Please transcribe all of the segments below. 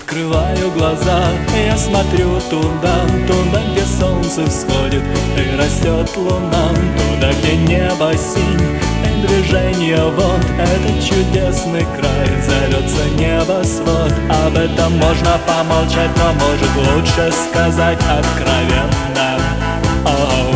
Открываю глаза, я смотрю туда, туда, где солнце всходит и растет луна, туда, где небо синь и движение вод. Этот чудесный край зовется небосвод. Об этом можно помолчать, но может лучше сказать откровенно. Оу.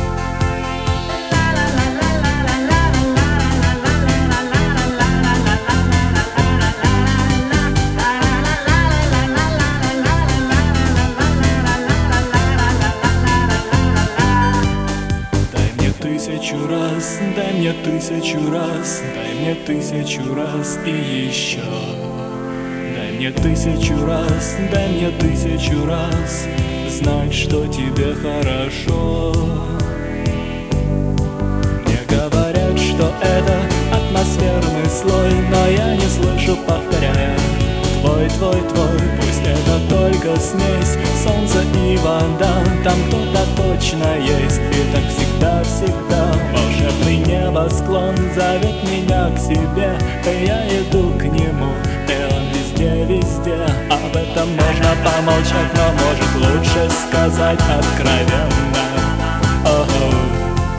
Тысячу раз, дай мне тысячу раз, дай мне тысячу раз и еще. Дай мне тысячу раз, дай мне тысячу раз знать, что тебе хорошо. Мне говорят, что это атмосферный слой, но я не слышу, повторяя: твой, твой, твой. Пусть это только смесь солнца и вода, там кто-то точно есть, и так всегда, всегда. Волшебный небосклон зовет меня к себе, и я иду к нему, и он везде, везде. Об этом можно помолчать, но может лучше сказать откровенно. О-о.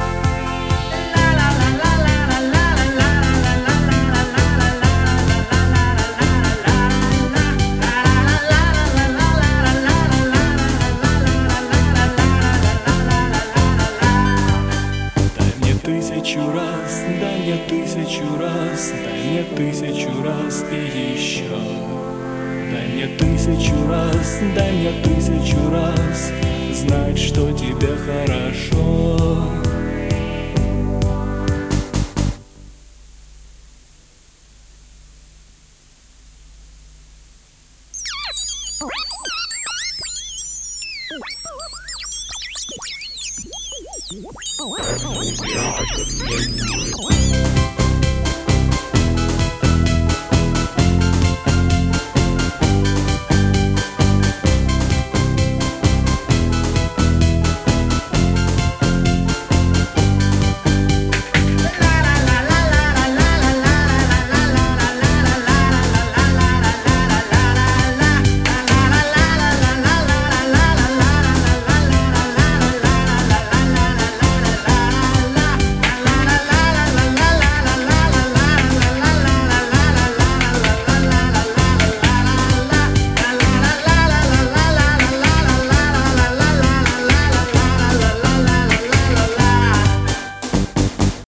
Тысячу раз, дай мне тысячу раз, дай мне тысячу раз и еще. Дай мне тысячу раз, дай мне тысячу раз знать, что тебе хорошо. Oh,